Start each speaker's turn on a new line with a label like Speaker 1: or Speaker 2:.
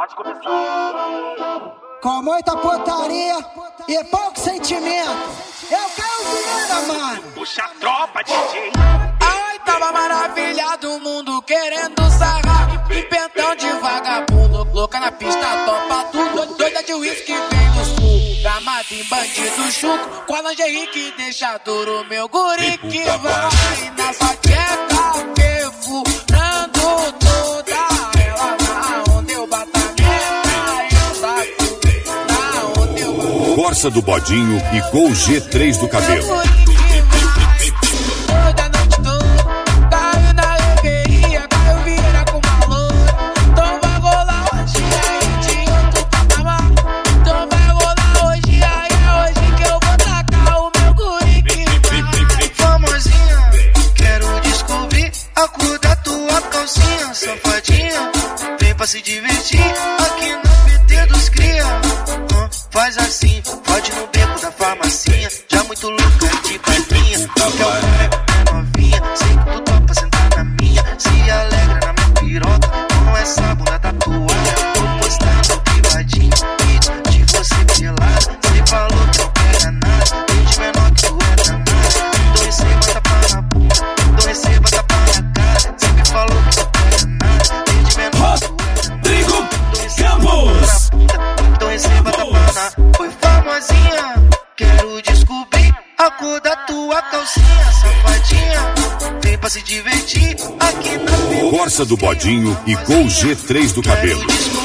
Speaker 1: Pode começar.
Speaker 2: Com muita putaria e pouco sentimento. Eu quero dinheiro, mano.
Speaker 1: Puxa a tropa, DJ.
Speaker 3: A oitava maravilha do mundo querendo sarrar. E pentão de vagabundo, louca na pista, topa tudo. Doida de uísque vem do sul, gamado em bandido chuco. Com a lingerie que deixa duro meu guri que vai na sua tcheca, perfurando toda ela. Na onde eu bato a meta, eu saco. Na onde eu bato.
Speaker 4: Corsa do Bodinho e Gol G3 do cabelo.
Speaker 5: Safadinha, vem pra se divertir aqui na PT dos cria. Faz assim, pode no beco da farmacinha. Já muito louca de palhinha. Porque eu é novinha, sei que tu topa sentar na minha. Se alegra na minha piroca com essa bunda tatuada. Vou postar no privadinho vídeo de você pelada. Cê falou que não pega nada, gente menor que tu é danada. Então receba tapa na bunda, então receba tapa na cara. Cê me falou que não pega nada, gente menor que tu é danada. Então receba tapa na. Foi famosinha, quero descobrir a cor da tua calcinha, safadinha. Vem pra se divertir aqui na
Speaker 4: Corsa do Bodinho e Gol G3 do cabelo.